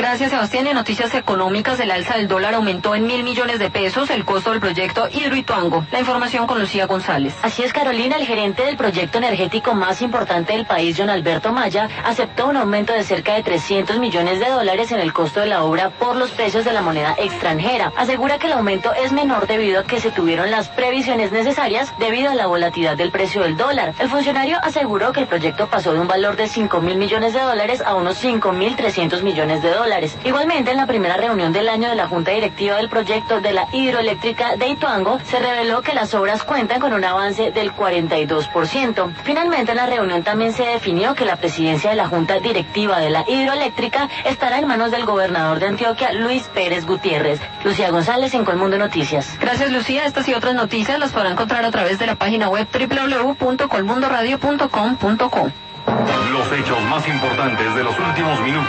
Gracias, Sebastián. En noticias económicas, el alza del dólar aumentó en 1.000 millones de pesos el costo del proyecto Hidroituango. La información con Lucía González. Así es, Carolina. El gerente del proyecto energético más importante del país, John Alberto Maya, aceptó un aumento de cerca de 300 millones de dólares en el costo de la obra por los precios de la moneda extranjera. Asegura que el aumento es menor debido a que se tuvieron las previsiones necesarias debido a la volatilidad del precio del dólar. El funcionario aseguró que el proyecto pasó de un valor de 5.000 millones de dólares a unos 5.300 millones de dólares. Igualmente, en la primera reunión del año de la Junta Directiva del proyecto de la hidroeléctrica de Ituango, se reveló que las obras cuentan con un avance del 42%. Finalmente, en la reunión también se definió que la presidencia de la Junta Directiva de la hidroeléctrica estará en manos del gobernador de Antioquia, Luis Pérez Gutiérrez. Lucía González, en Colmundo Noticias. Gracias, Lucía. Estas y otras noticias las podrán encontrar a través de la página web www.colmundoradio.com.co. Los hechos más importantes de los últimos minutos.